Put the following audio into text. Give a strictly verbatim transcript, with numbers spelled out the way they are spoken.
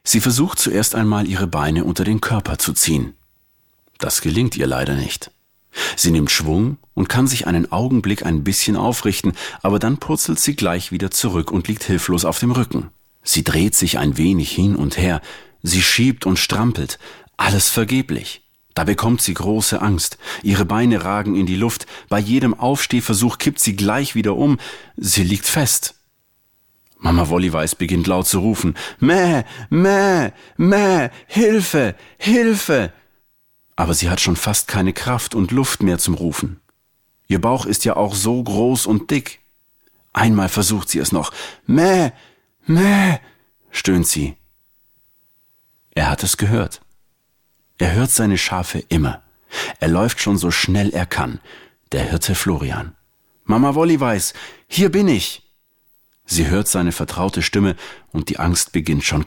Sie versucht zuerst einmal, ihre Beine unter den Körper zu ziehen. Das gelingt ihr leider nicht. Sie nimmt Schwung und kann sich einen Augenblick ein bisschen aufrichten, aber dann purzelt sie gleich wieder zurück und liegt hilflos auf dem Rücken. Sie dreht sich ein wenig hin und her, sie schiebt und strampelt, alles vergeblich. Da bekommt sie große Angst, ihre Beine ragen in die Luft, bei jedem Aufstehversuch kippt sie gleich wieder um, sie liegt fest. Mama Wollyweiß beginnt laut zu rufen, Mäh, Mäh, Mäh, Hilfe, Hilfe! Aber sie hat schon fast keine Kraft und Luft mehr zum Rufen. Ihr Bauch ist ja auch so groß und dick. Einmal versucht sie es noch. Mäh, Mäh, stöhnt sie. Er hat es gehört. Er hört seine Schafe immer. Er läuft schon so schnell er kann. Der Hirte Florian. Mama Wollyweiß, hier bin ich. Sie hört seine vertraute Stimme und die Angst beginnt schon